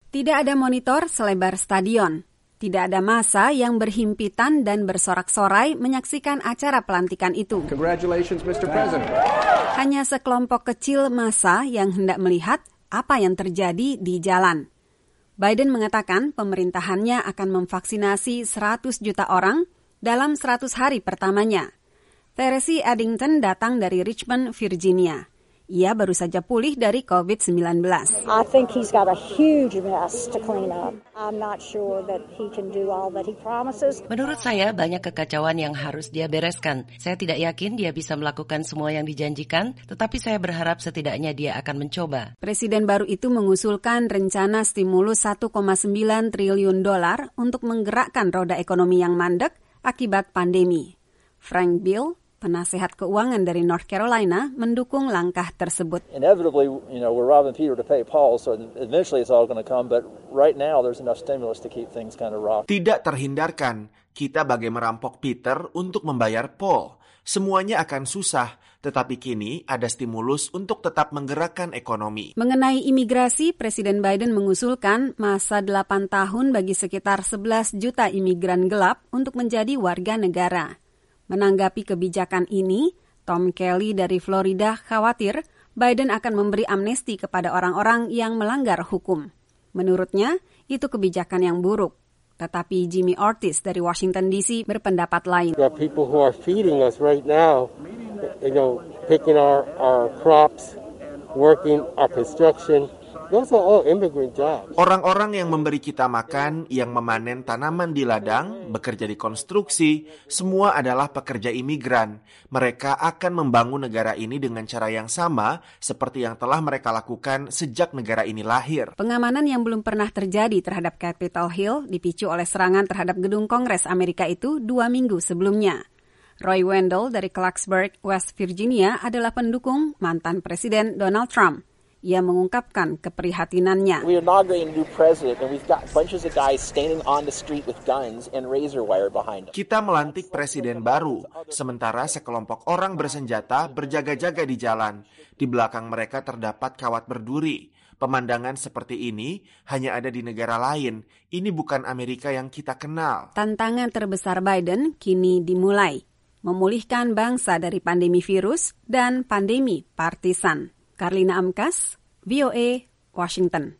Tidak ada monitor selebar stadion. Tidak ada massa yang berhimpitan dan bersorak-sorai menyaksikan acara pelantikan itu. Congratulations, Mr. President. Hanya sekelompok kecil massa yang hendak melihat apa yang terjadi di jalan. Biden mengatakan pemerintahannya akan memvaksinasi 100 juta orang dalam 100 hari pertamanya. Therese Eddington datang dari Richmond, Virginia. Ia baru saja pulih dari COVID-19. I think he's got a huge mess to clean up. I'm not sure that he can do all that he promises. Menurut saya banyak kekacauan yang harus dia bereskan. Saya tidak yakin dia bisa melakukan semua yang dijanjikan, tetapi saya berharap setidaknya dia akan mencoba. Presiden baru itu mengusulkan rencana stimulus $1,9 triliun untuk menggerakkan roda ekonomi yang mandek akibat pandemi. Frank Bill, penasehat keuangan dari North Carolina, mendukung langkah tersebut. Inevitably, we're robbing Peter to pay Paul, so eventually it's all going to come, but right now there's enough stimulus to keep things kind of rock. Tidak terhindarkan, kita bagai merampok Peter untuk membayar Paul. Semuanya akan susah, tetapi kini ada stimulus untuk tetap menggerakkan ekonomi. Mengenai imigrasi, Presiden Biden mengusulkan masa 8 tahun bagi sekitar 11 juta imigran gelap untuk menjadi warga negara. Menanggapi kebijakan ini, Tom Kelly dari Florida khawatir Biden akan memberi amnesti kepada orang-orang yang melanggar hukum. Menurutnya, itu kebijakan yang buruk. Tetapi Jimmy Ortiz dari Washington DC berpendapat lain. There are people who are feeding us right now, picking our crops, working our construction. Those are all immigrant jobs. Orang-orang yang memberi kita makan, yang memanen tanaman di ladang, bekerja di konstruksi, semua adalah pekerja imigran. Mereka akan membangun negara ini dengan cara yang sama seperti yang telah mereka lakukan sejak negara ini lahir. Pengamanan yang belum pernah terjadi terhadap Capitol Hill dipicu oleh serangan terhadap gedung Kongres Amerika itu 2 minggu sebelumnya. Roy Wendell dari Clarksburg, West Virginia adalah pendukung mantan Presiden Donald Trump. Ia mengungkapkan keprihatinannya. We inaugurated a new president and we've got bunches of guys standing on the street with guns and razor wire behind them. Kita melantik presiden baru, sementara sekelompok orang bersenjata berjaga-jaga di jalan. Di belakang mereka terdapat kawat berduri. Pemandangan seperti ini hanya ada di negara lain. Ini bukan Amerika yang kita kenal. Tantangan terbesar Biden kini dimulai. Memulihkan bangsa dari pandemi virus dan pandemi partisan. Karlina Amkas, VOA, Washington.